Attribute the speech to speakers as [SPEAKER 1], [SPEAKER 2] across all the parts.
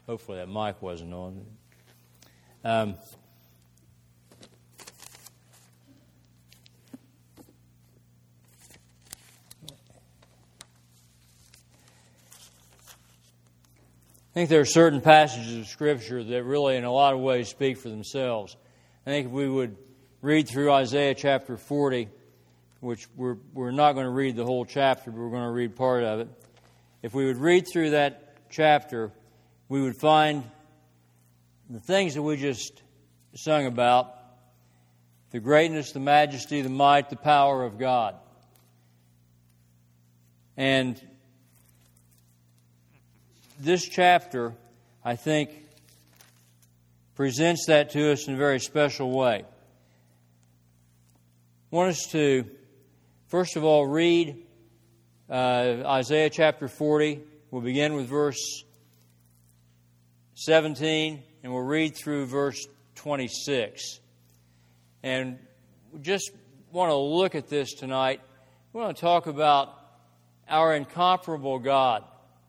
[SPEAKER 1] Hopefully that mic wasn't on. I think there are certain passages of Scripture that really, in a lot of ways, speak for themselves. I think if we would read through Isaiah chapter 40, which we're not going to read the whole chapter, but we're going to read part of it. If we would read through that chapter, we would find the things that we just sung about, the greatness, the majesty, the might, the power of God. And this chapter, I think, presents that to us in a very special way. I want us to, first of all, read Isaiah chapter 40. We'll begin with verse 17, and we'll read through verse 26. And we just want to look at this tonight. We want to talk about our incomparable God.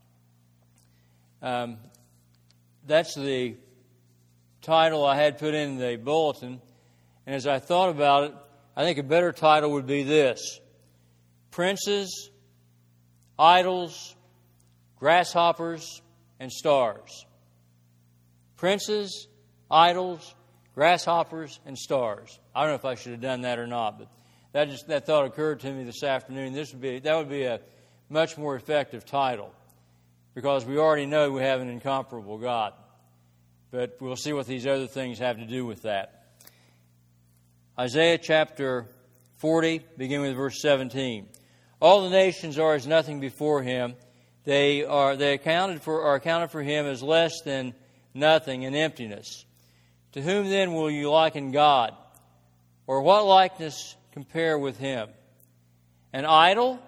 [SPEAKER 1] That's the title I had put in the bulletin. And as I thought about it, I think a better title would be this: Princes, Idols, Grasshoppers, and Stars. Princes, Idols, Grasshoppers, and Stars. I don't know if I should have done that or not, but that thought occurred to me this afternoon. That would be a much more effective title, because we already know we have an incomparable God. But we'll see what these other things have to do with that. Isaiah chapter 40, beginning with verse 17. All the nations are as nothing before him. They are accounted for him as less than nothing and emptiness. To whom then will you liken God? Or what likeness compare with him? An idol?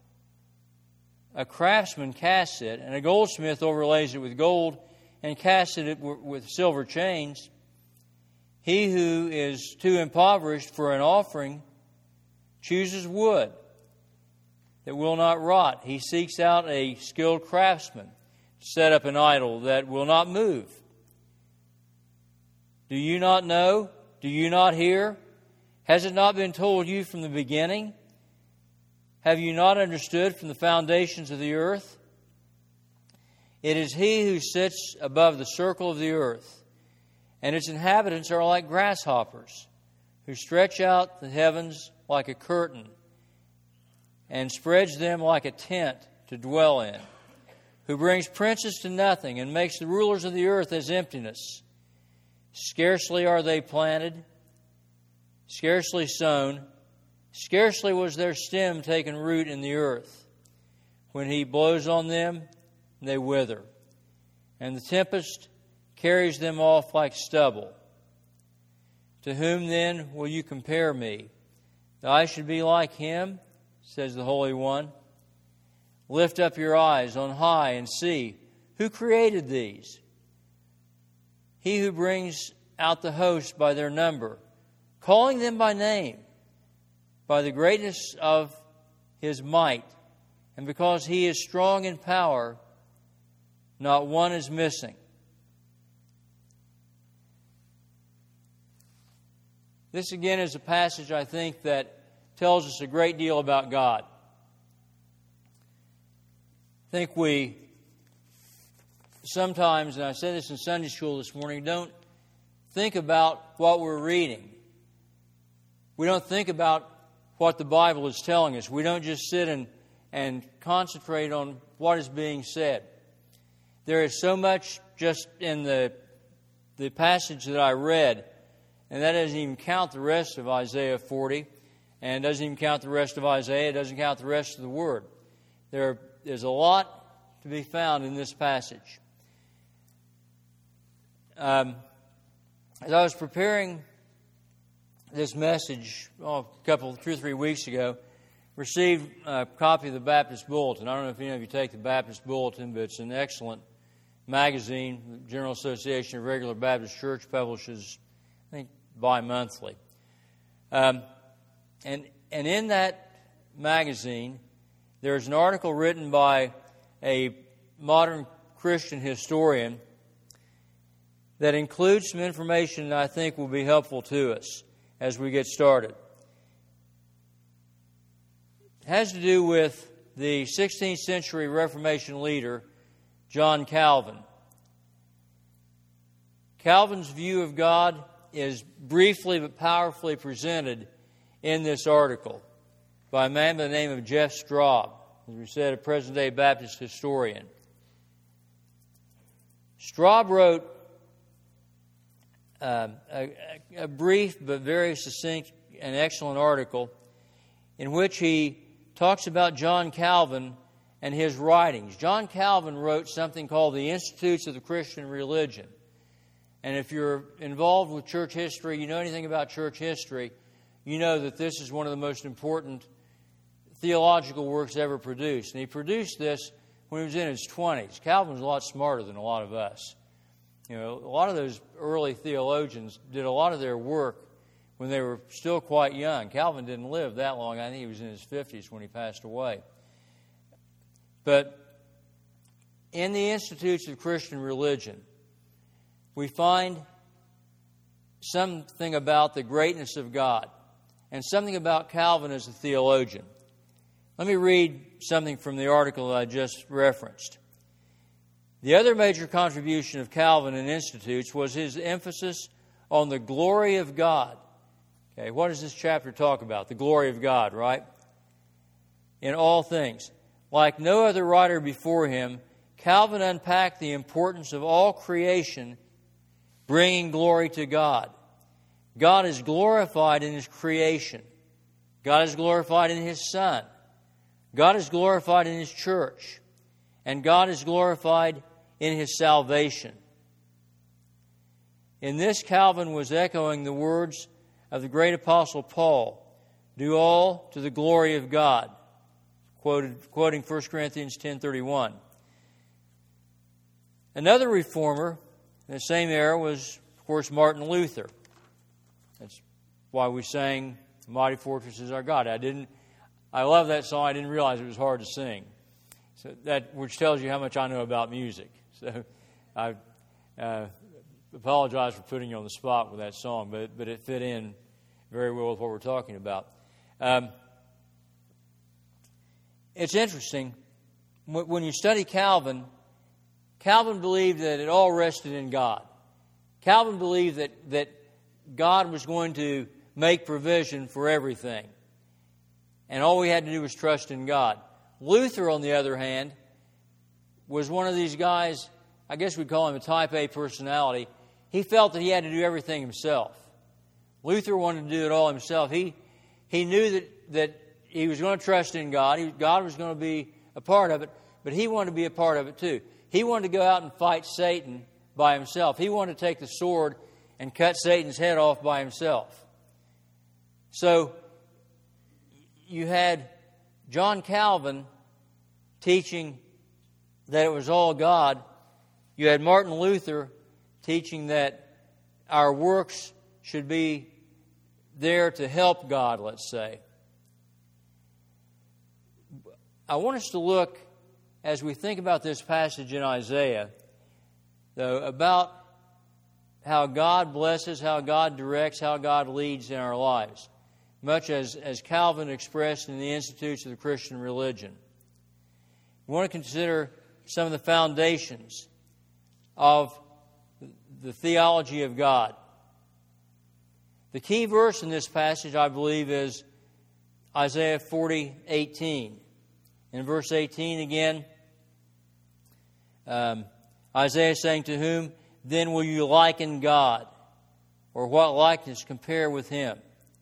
[SPEAKER 1] A craftsman casts it, and a goldsmith overlays it with gold and casts it with silver chains. He who is too impoverished for an offering chooses wood that will not rot. He seeks out a skilled craftsman to set up an idol that will not move. Do you not know? Do you not hear? Has it not been told you from the beginning? Have you not understood from the foundations of the earth? It is he who sits above the circle of the earth, and its inhabitants are like grasshoppers, who stretch out the heavens like a curtain and spreads them like a tent to dwell in, who brings princes to nothing and makes the rulers of the earth as emptiness. Scarcely are they planted, scarcely sown, scarcely was their stem taken root in the earth. When he blows on them, they wither, and the tempest carries them off like stubble. To whom then will you compare me, that I should be like him, says the Holy One? Lift up your eyes on high and see, who created these? He who brings out the host by their number, calling them by name, by the greatness of his might, and because he is strong in power, not one is missing. This again is a passage, I think, that tells us a great deal about God. I think we sometimes, and I said this in Sunday school this morning, don't think about what we're reading. We don't think about what the Bible is telling us. We don't just sit and concentrate on what is being said. There is so much just in the passage that I read, and that doesn't even count the rest of Isaiah 40, and doesn't even count the rest of Isaiah, it doesn't count the rest of the Word. There's a lot to be found in this passage. As I was preparing this message 2 or 3 weeks ago, received a copy of the Baptist Bulletin. I don't know if any of you take the Baptist Bulletin, but it's an excellent magazine. The General Association of Regular Baptist Church publishes, I think, bi-monthly. And in that magazine, there's an article written by a modern Christian historian that includes some information that I think will be helpful to us as we get started. It has to do with the 16th century Reformation leader, John Calvin. Calvin's view of God is briefly but powerfully presented in this article by a man by the name of Jeff Straub, as we said, a present-day Baptist historian. Straub wrote a brief but very succinct and excellent article in which he talks about John Calvin and his writings. John Calvin wrote something called the Institutes of the Christian Religion. And if you're involved with church history, you know anything about church history, you know that this is one of the most important theological works ever produced. And he produced this when he was in his 20s. Calvin was a lot smarter than a lot of us. You know, a lot of those early theologians did a lot of their work when they were still quite young. Calvin didn't live that long. I think he was in his 50s when he passed away. But in the Institutes of Christian Religion, we find something about the greatness of God and something about Calvin as a theologian. Let me read something from the article that I just referenced. The other major contribution of Calvin in Institutes was his emphasis on the glory of God. Okay, what does this chapter talk about? The glory of God, right? In all things. Like no other writer before him, Calvin unpacked the importance of all creation bringing glory to God. God is glorified in His creation. God is glorified in His Son. God is glorified in His church. And God is glorified in His salvation. In this, Calvin was echoing the words of the great apostle Paul, "Do all to the glory of God," quoting 1 Corinthians 10:31. Another reformer in the same era was, of course, Martin Luther. That's why we sang "Mighty Fortress is Our God." I love that song. I didn't realize it was hard to sing. So that, which tells you how much I know about music. So I apologize for putting you on the spot with that song, but it fit in very well with what we're talking about. It's interesting. When you study Calvin, Calvin believed that it all rested in God. Calvin believed that God was going to make provision for everything. And all we had to do was trust in God. Luther, on the other hand, was one of these guys, I guess we'd call him a type A personality. He felt that he had to do everything himself. Luther wanted to do it all himself. He knew that he was going to trust in God. God was going to be a part of it, but he wanted to be a part of it too. He wanted to go out and fight Satan by himself. He wanted to take the sword and cut Satan's head off by himself. So you had John Calvin teaching that it was all God. You had Martin Luther teaching that our works should be there to help God, let's say. I want us to look, as we think about this passage in Isaiah, though, about how God blesses, how God directs, how God leads in our lives, much as Calvin expressed in the Institutes of the Christian Religion. We want to consider some of the foundations of the theology of God. The key verse in this passage, I believe, is Isaiah 40:18. In verse 18 again, Isaiah is saying, "To whom then will you liken God? Or what likeness compare with Him?"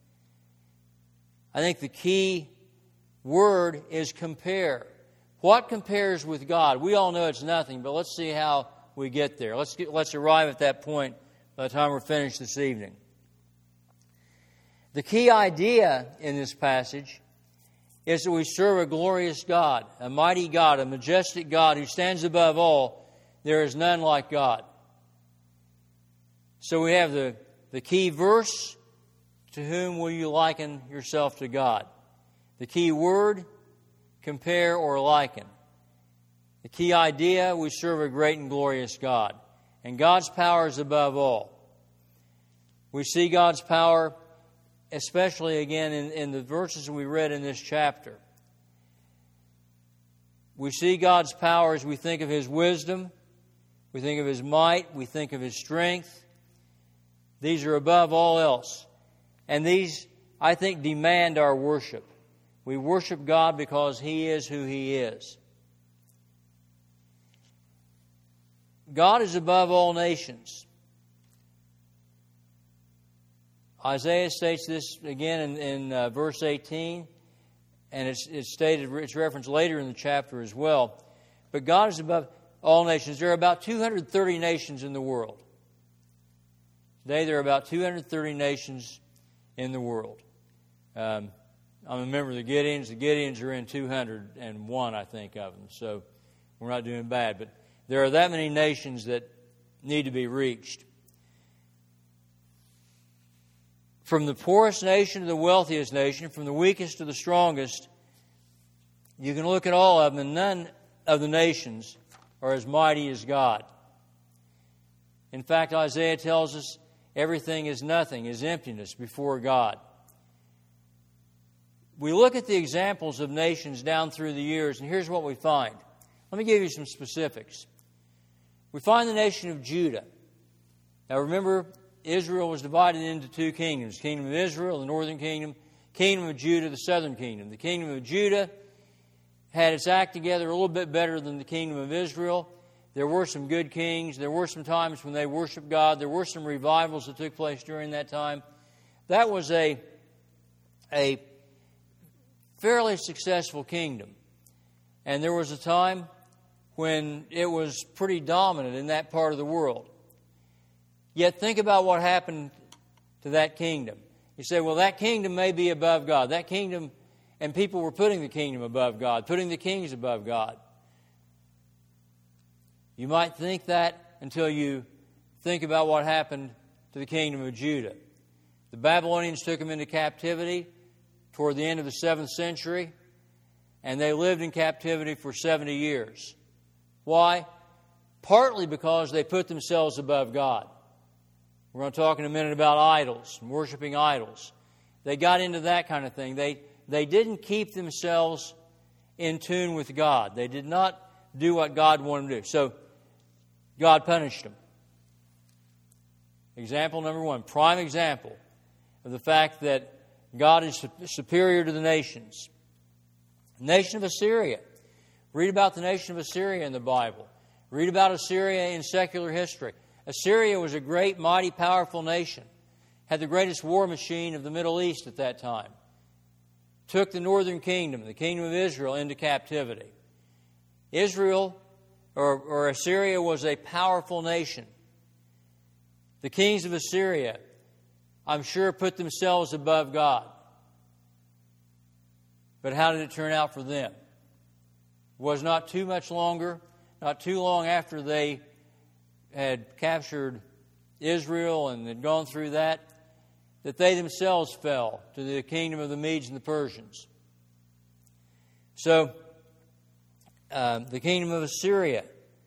[SPEAKER 1] I think the key word is compare. What compares with God? We all know it's nothing, but let's see how we get there. Let's arrive at that point by the time we're finished this evening. The key idea in this passage is that we serve a glorious God, a mighty God, a majestic God who stands above all. There is none like God. So we have the key verse, "To whom will you liken yourself to God?" The key word, compare or liken. The key idea, we serve a great and glorious God. And God's power is above all. We see God's power, especially again in the verses we read in this chapter. We see God's power as we think of His wisdom, we think of His might, we think of His strength. These are above all else. And these, I think, demand our worship. We worship God because He is who He is. God is above all nations. Isaiah states this again in verse 18, and it's stated, it's referenced later in the chapter as well. But God is above all nations. There are about 230 nations in the world. Today there are about 230 nations in the world. I'm a member of the Gideons. The Gideons are in 201, I think, of them. So we're not doing bad. But there are that many nations that need to be reached. From the poorest nation to the wealthiest nation, from the weakest to the strongest, you can look at all of them, and none of the nations are as mighty as God. In fact, Isaiah tells us everything is nothing, is emptiness before God. We look at the examples of nations down through the years, and here's what we find. Let me give you some specifics. We find the nation of Judah. Now remember, Israel was divided into two kingdoms. The kingdom of Israel, the northern kingdom. Kingdom of Judah, the southern kingdom. The kingdom of Judah had its act together a little bit better than the kingdom of Israel. There were some good kings. There were some times when they worshiped God. There were some revivals that took place during that time. That was a fairly successful kingdom. And there was a time when it was pretty dominant in that part of the world. Yet think about what happened to that kingdom. You say, well, that kingdom may be above God. That kingdom, and people were putting the kingdom above God, putting the kings above God. You might think that until you think about what happened to the kingdom of Judah. The Babylonians took them into captivity toward the end of the 7th century, and they lived in captivity for 70 years. Why? Partly because they put themselves above God. We're going to talk in a minute about idols and worshiping idols. They got into that kind of thing. They didn't keep themselves in tune with God. They did not do what God wanted them to do. So God punished them. Example number one, prime example of the fact that God is superior to the nations. The nation of Assyria. Read about the nation of Assyria in the Bible. Read about Assyria in secular history. Assyria was a great, mighty, powerful nation. Had the greatest war machine of the Middle East at that time. Took the northern kingdom, the kingdom of Israel, into captivity. Israel, or Assyria, was a powerful nation. The kings of Assyria, I'm sure, put themselves above God. But how did it turn out for them? It was not too much longer, not too long after they had captured Israel and had gone through that they themselves fell to the kingdom of the Medes and the Persians. So, the kingdom of Assyria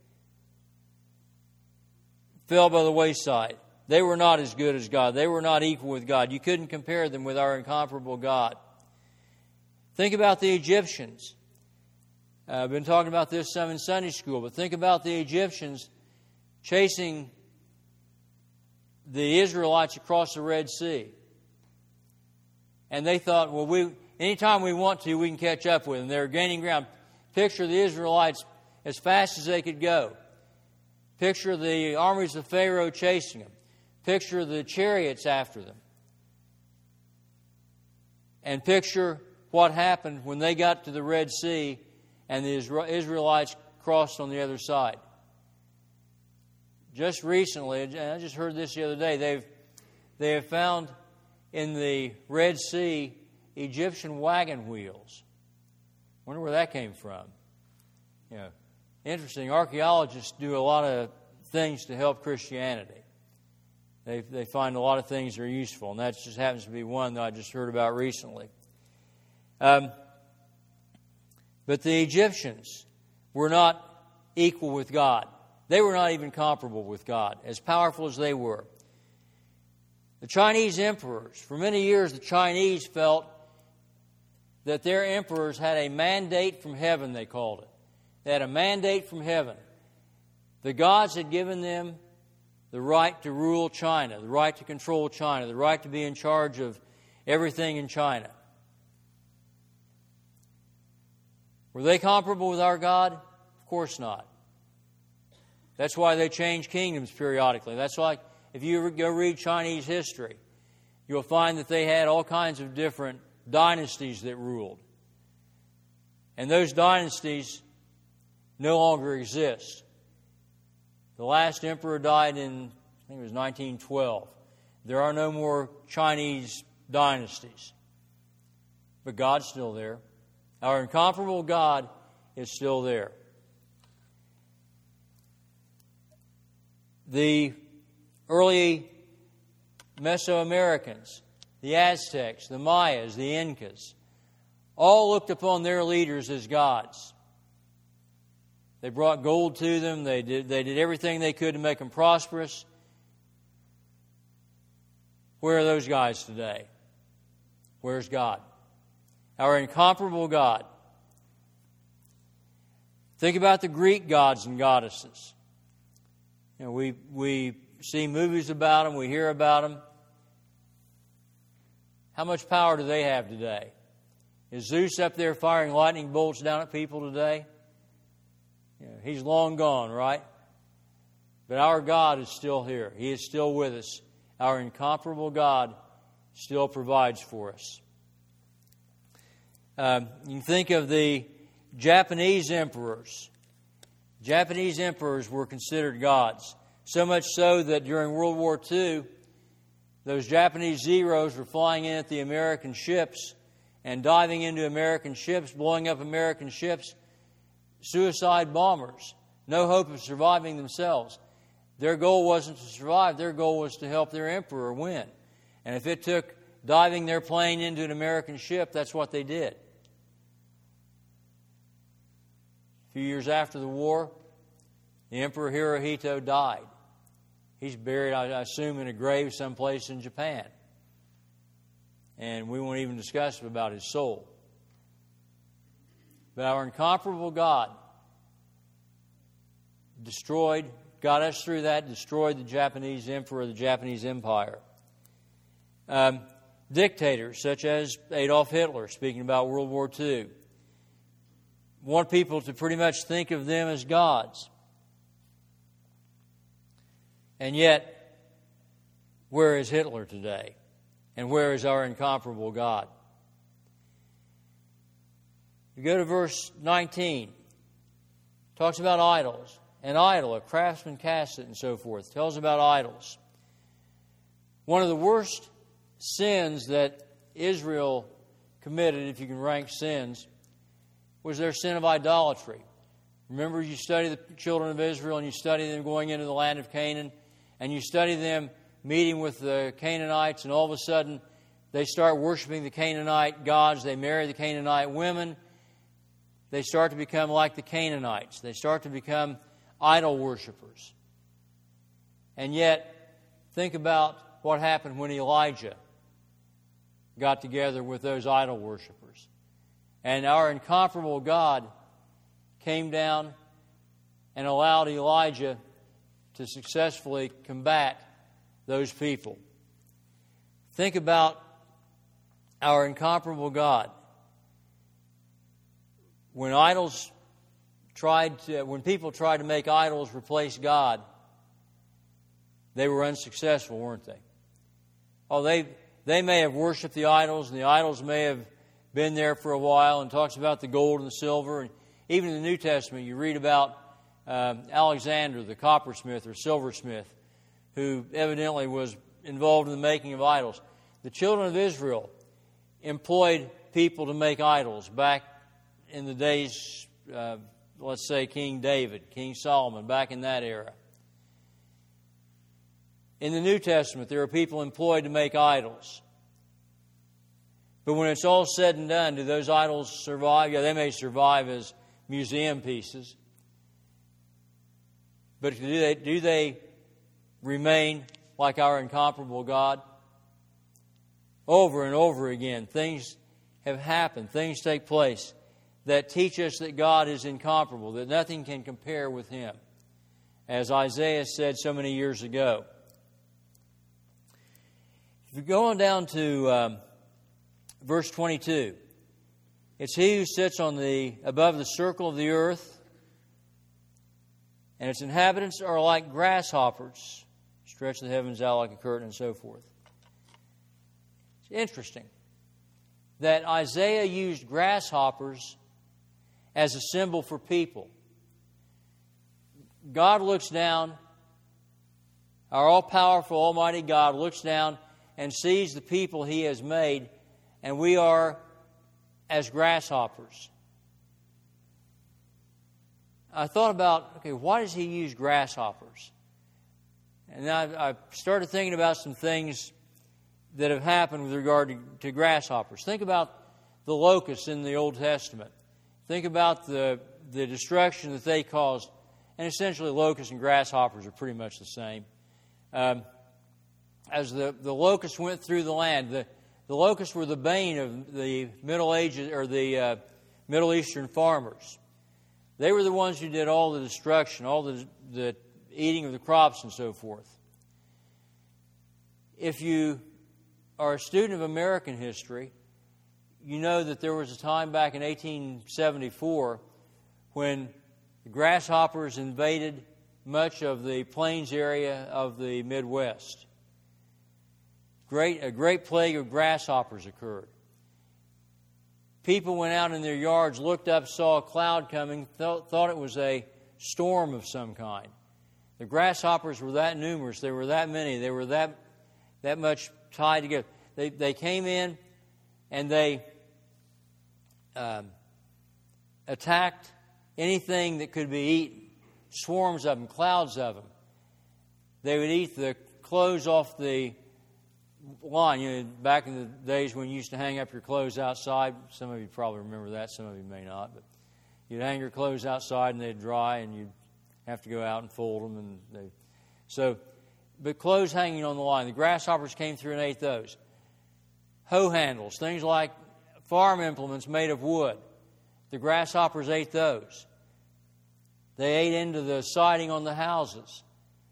[SPEAKER 1] fell by the wayside. They were not as good as God. They were not equal with God. You couldn't compare them with our incomparable God. Think about the Egyptians. I've been talking about this some in Sunday school, but think about the Egyptians chasing the Israelites across the Red Sea. And they thought, well, anytime we want to, we can catch up with them. They're gaining ground. Picture the Israelites as fast as they could go. Picture the armies of Pharaoh chasing them. Picture the chariots after them. And picture what happened when they got to the Red Sea and the Israelites crossed on the other side. Just recently, and I just heard this the other day, they have found in the Red Sea Egyptian wagon wheels. Wonder where that came from. You know, interesting. Archaeologists do a lot of things to help Christianity. They find a lot of things that are useful, and that just happens to be one that I just heard about recently. But the Egyptians were not equal with God. They were not even comparable with God, as powerful as they were. The Chinese emperors, for many years the Chinese felt that their emperors had a mandate from heaven, they called it. They had a mandate from heaven. The gods had given them the right to rule China, the right to control China, the right to be in charge of everything in China. Were they comparable with our God? Of course not. That's why they change kingdoms periodically. That's why if you go read Chinese history, you'll find that they had all kinds of different dynasties that ruled. And those dynasties no longer exist. The last emperor died in, I think it was 1912. There are no more Chinese dynasties. But God's still there. Our incomparable God is still there. The early Mesoamericans, the Aztecs, the Mayas, the Incas, all looked upon their leaders as gods. They brought gold to them. They did everything they could to make them prosperous. Where are those guys today? Where's God? Our incomparable God. Think about the Greek gods and goddesses. You know, we see movies about them, we hear about them. How much power do they have today? Is Zeus up there firing lightning bolts down at people today? You know, he's long gone, right? But our God is still here. He is still with us. Our incomparable God still provides for us. You can think of the Japanese emperors. Japanese emperors were considered gods. So much so that during World War II, those Japanese Zeros were flying in at the American ships and diving into American ships, blowing up American ships, suicide bombers. No hope of surviving themselves. Their goal wasn't to survive. Their goal was to help their emperor win. And if it took diving their plane into an American ship, that's what they did. A few years after the war, the Emperor Hirohito died. He's buried, I assume, in a grave someplace in Japan. And we won't even discuss about his soul. But our incomparable God got us through that, destroyed the Japanese emperor, the Japanese empire. Dictators such as Adolf Hitler, speaking about World War II, want people to pretty much think of them as gods. And yet, where is Hitler today? And where is our incomparable God? You go to verse 19. Talks about idols. An idol, a craftsman cast it, and so forth. Tells about idols. One of the worst sins that Israel committed, if you can rank sins, was their sin of idolatry. Remember, you study the children of Israel and you study them going into the land of Canaan, and you study them meeting with the Canaanites, and all of a sudden they start worshiping the Canaanite gods. They marry the Canaanite women. They start to become like the Canaanites. They start to become idol worshipers. And yet, think about what happened when Elijah got together with those idol worshipers. And our incomparable God came down and allowed Elijah to successfully combat those people. Think about our incomparable God. When people tried to make idols replace God, they were unsuccessful, weren't they? Oh, they may have worshipped the idols, and the idols may have been there for a while, and talks about the gold and the silver. And even in the New Testament, you read about Alexander, the coppersmith or silversmith, who evidently was involved in the making of idols. The children of Israel employed people to make idols back in the days, let's say King David, King Solomon, back in that era. In the New Testament, there are people employed to make idols. But when it's all said and done, do those idols survive? Yeah, they may survive as museum pieces. But do they remain like our incomparable God? Over and over again, things have happened, things take place that teach us that God is incomparable, that nothing can compare with Him, as Isaiah said so many years ago. If you go on down to verse 22, it's He who sits above the circle of the earth, and its inhabitants are like grasshoppers, stretch the heavens out like a curtain, and so forth. It's interesting that Isaiah used grasshoppers as a symbol for people. God looks down, our all-powerful, almighty God looks down and sees the people He has made, and we are as grasshoppers. I thought about, why does He use grasshoppers? And I started thinking about some things that have happened with regard to grasshoppers. Think about the locusts in the Old Testament. Think about the destruction that they caused. And essentially, locusts and grasshoppers are pretty much the same. As the locusts went through the land, the locusts were the bane of the Middle Ages, or the Middle Eastern farmers. They were the ones who did all the destruction, all the eating of the crops and so forth. If you are a student of American history, you know that there was a time back in 1874 when the grasshoppers invaded much of the plains area of the Midwest. A great plague of grasshoppers occurred. People went out in their yards, looked up, saw a cloud coming, thought it was a storm of some kind. The grasshoppers were that numerous. There were that many. They were that much tied together. They came in and they attacked anything that could be eaten. Swarms of them, clouds of them. They would eat the clothes off the line. Back in the days when you used to hang up your clothes outside, some of you probably remember that, some of you may not, but you'd hang your clothes outside and they'd dry and you'd have to go out and fold them. But clothes hanging on the line, the grasshoppers came through and ate those. Hoe handles, things like farm implements made of wood, the grasshoppers ate those. They ate into the siding on the houses.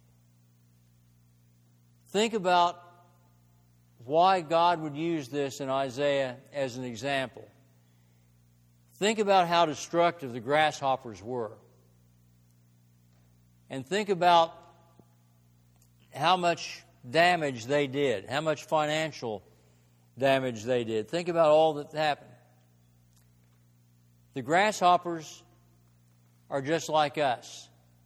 [SPEAKER 1] Think about why God would use this in Isaiah as an example. Think about how destructive the grasshoppers were. And think about how much damage they did, how much financial damage they did. Think about all that happened. The grasshoppers are just like us.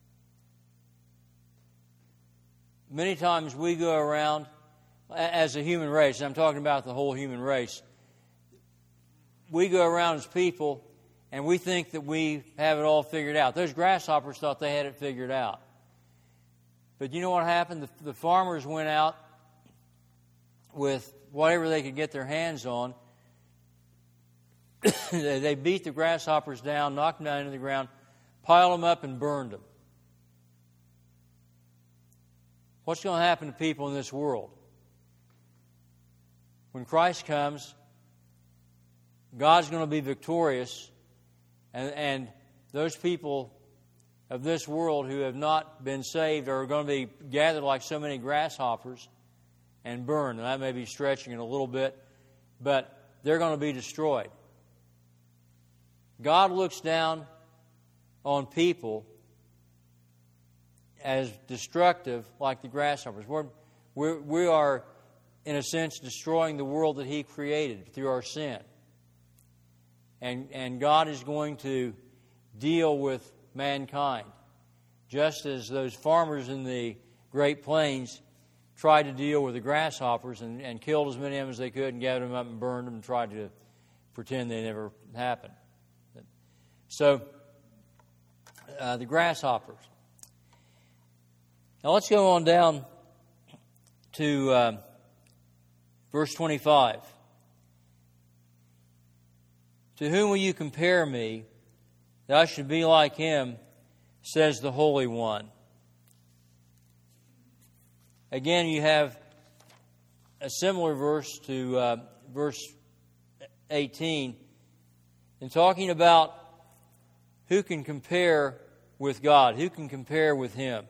[SPEAKER 1] Many times we go around as a human race, and I'm talking about the whole human race, we go around as people and we think that we have it all figured out. Those grasshoppers thought they had it figured out. But you know what happened? The farmers went out with whatever they could get their hands on. They beat the grasshoppers down, knocked them down into the ground, piled them up, and burned them. What's going to happen to people in this world? When Christ comes, God's going to be victorious, and those people of this world who have not been saved are going to be gathered like so many grasshoppers and burned. And I may be stretching it a little bit, but they're going to be destroyed. God looks down on people as destructive like the grasshoppers. We are, in a sense, destroying the world that He created through our sin. And God is going to deal with mankind, just as those farmers in the Great Plains tried to deal with the grasshoppers and killed as many of them as they could and gathered them up and burned them and tried to pretend they never happened. So, the grasshoppers. Now let's go on down to verse 25. To whom will you compare me, that I should be like Him, says the Holy One. Again, you have a similar verse to verse 18, in talking about who can compare with God, who can compare with Him.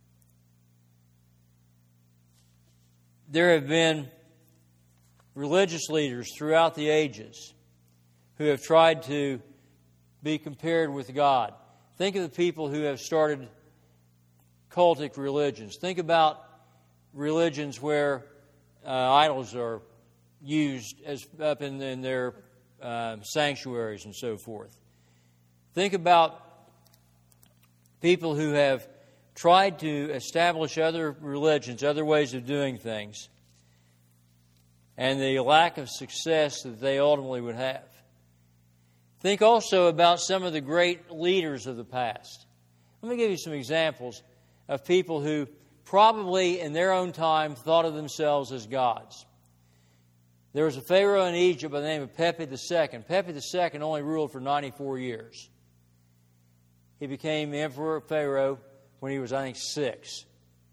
[SPEAKER 1] There have been religious leaders throughout the ages who have tried to be compared with God. Think of the people who have started cultic religions. Think about religions where idols are used as up in their sanctuaries and so forth. Think about people who have tried to establish other religions, other ways of doing things, and the lack of success that they ultimately would have. Think also about some of the great leaders of the past. Let me give you some examples of people who probably in their own time thought of themselves as gods. There was a pharaoh in Egypt by the name of Pepi II. Pepi II only ruled for 94 years. He became emperor pharaoh when he was, I think, 6.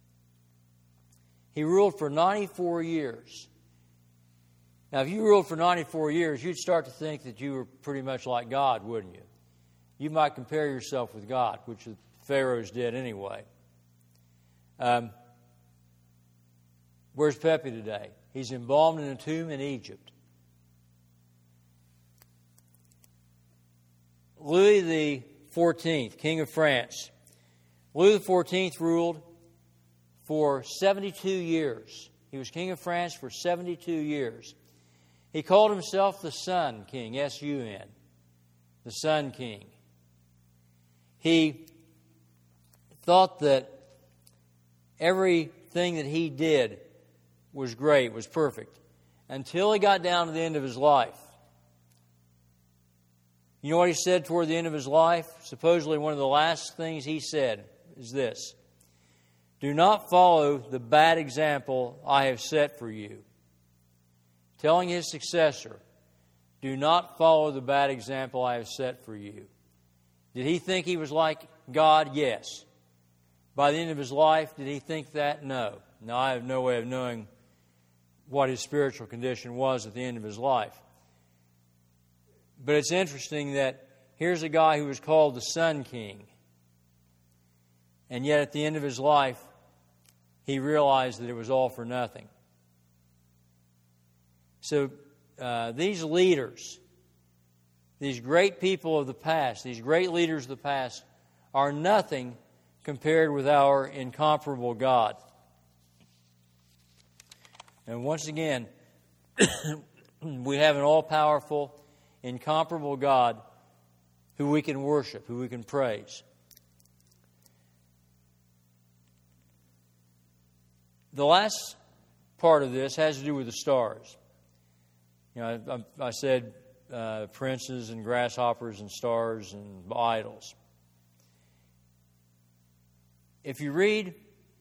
[SPEAKER 1] He ruled for 94 years. Now, if you ruled for 94 years, you'd start to think that you were pretty much like God, wouldn't you? You might compare yourself with God, which the pharaohs did anyway. Where's Pepi today? He's embalmed in a tomb in Egypt. Louis XIV, King of France. Louis XIV ruled for 72 years. He was King of France for 72 years. He called himself the Sun King, S-U-N, the Sun King. He thought that everything that he did was great, was perfect, until he got down to the end of his life. You know what he said toward the end of his life? Supposedly one of the last things he said is this: "Do not follow the bad example I have set for you." Telling his successor, do not follow the bad example I have set for you. Did he think he was like God? Yes. By the end of his life, did he think that? No. Now, I have no way of knowing what his spiritual condition was at the end of his life. But it's interesting that here's a guy who was called the Sun King. And yet at the end of his life, he realized that it was all for nothing. So these leaders, these great people of the past, these great leaders of the past, are nothing compared with our incomparable God. And once again, we have an all-powerful, incomparable God who we can worship, who we can praise. The last part of this has to do with the stars. You know, I said princes and grasshoppers and stars and idols. If you read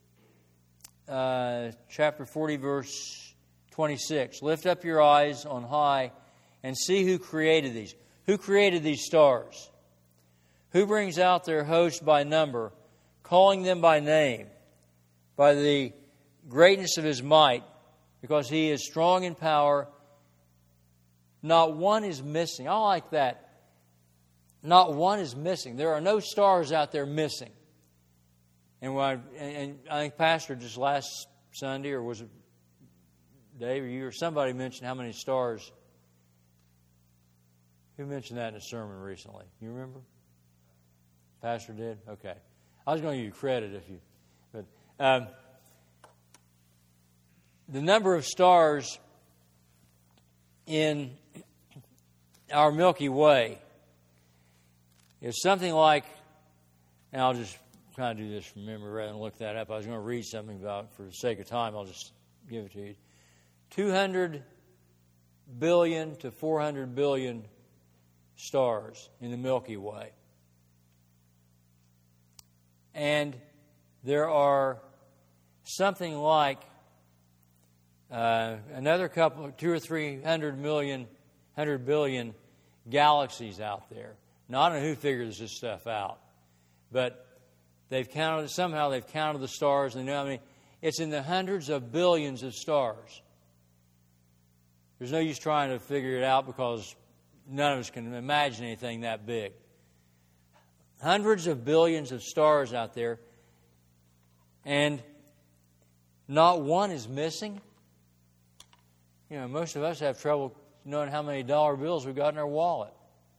[SPEAKER 1] chapter 40, verse 26, lift up your eyes on high and see who created these. Who created these stars? Who brings out their host by number, calling them by name, by the greatness of His might, because He is strong in power. Not one is missing. I like that. Not one is missing. There are no stars out there missing. And I think Pastor just last Sunday, or was it Dave or you or somebody mentioned how many stars. Who mentioned that in a sermon recently? You remember? Pastor did? Okay. I was going to give you credit if you... But the number of stars in our Milky Way is something like, and I'll just kind of do this from memory rather than look that up. I was going to read something about it. For the sake of time, I'll just give it to you. 200 billion to 400 billion stars in the Milky Way. And there are something like another couple, 200 or 300 million, 100 billion galaxies out there. Now, I don't know who figures this stuff out, but somehow they've counted the stars and they know how many. It's in the hundreds of billions of stars. There's no use trying to figure it out because none of us can imagine anything that big. Hundreds of billions of stars out there, and not one is missing. You know, most of us have trouble knowing how many dollar bills we've got in our wallet.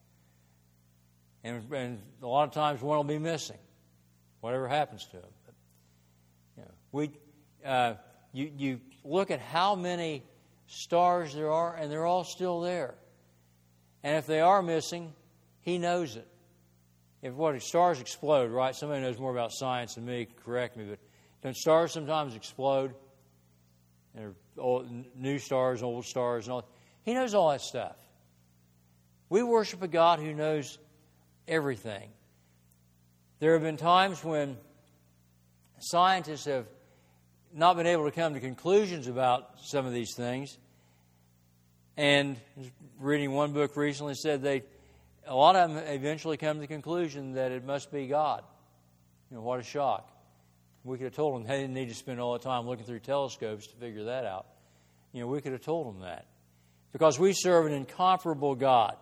[SPEAKER 1] And a lot of times one will be missing, whatever happens to them. But, you look at how many stars there are, and they're all still there. And if they are missing, He knows it. If stars explode, right? Somebody knows more about science than me, correct me, but don't stars sometimes explode? And new stars, old stars, and all. He knows all that stuff. We worship a God who knows everything. There have been times when scientists have not been able to come to conclusions about some of these things. And reading one book recently said a lot of them eventually come to the conclusion that it must be God. You know, what a shock. We could have told them they didn't need to spend all the time looking through telescopes to figure that out. You know, we could have told them that. Because we serve an incomparable God.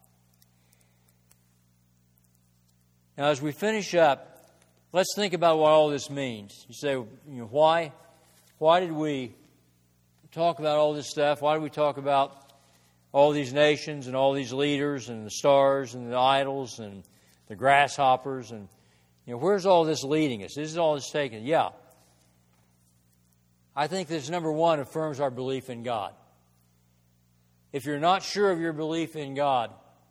[SPEAKER 1] Now, as we finish up, let's think about what all this means. You say, you know, why did we talk about all this stuff? Why did we talk about all these nations and all these leaders and the stars and the idols and the grasshoppers? And, you know, where's all this leading us? This is all this taking. Yeah. I think this, number one, affirms our belief in God. If you're not sure of your belief in God,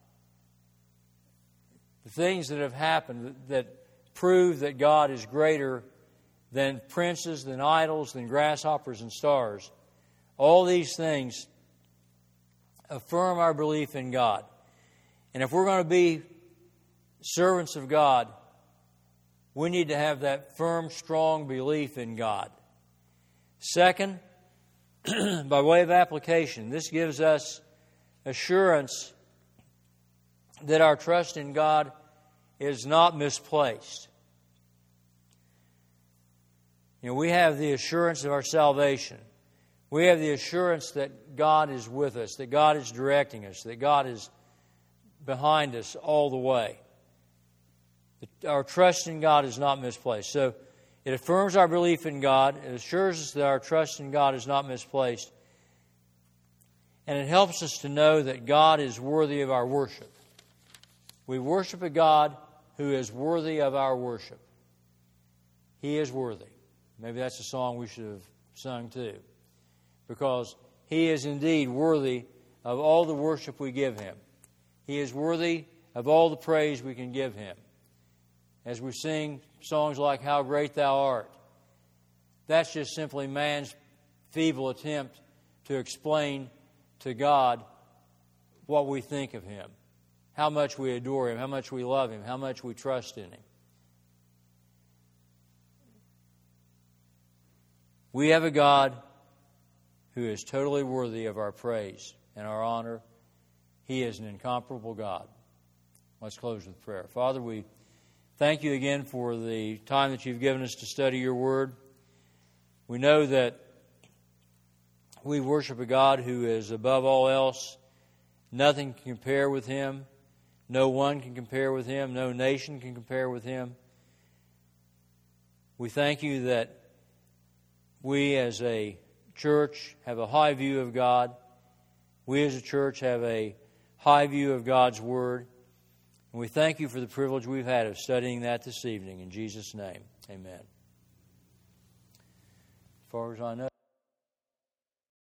[SPEAKER 1] the things that have happened that prove that God is greater than princes, than idols, than grasshoppers and stars, all these things affirm our belief in God. And if we're going to be servants of God, we need to have that firm, strong belief in God. Second, by way of application, this gives us assurance that our trust in God is not misplaced. You know, we have the assurance of our salvation. We have the assurance that God is with us, that God is directing us, that God is behind us all the way. Our trust in God is not misplaced. So it affirms our belief in God. It assures us that our trust in God is not misplaced. And it helps us to know that God is worthy of our worship. We worship a God who is worthy of our worship. He is worthy. Maybe that's a song we should have sung too. Because He is indeed worthy of all the worship we give Him. He is worthy of all the praise we can give Him. As we sing songs like How Great Thou Art, that's just simply man's feeble attempt to explain to God what we think of Him, how much we adore Him, how much we love Him, how much we trust in Him. We have a God who is totally worthy of our praise and our honor. He is an incomparable God. Let's close with prayer. Father, we thank You again for the time that You've given us to study Your Word. We know that we worship a God who is above all else. Nothing can compare with Him. No one can compare with Him. No nation can compare with Him. We thank You that we as a church have a high view of God. We as a church have a high view of God's Word. And we thank You for the privilege we've had of studying that this evening. In Jesus' name, amen. As far as I know.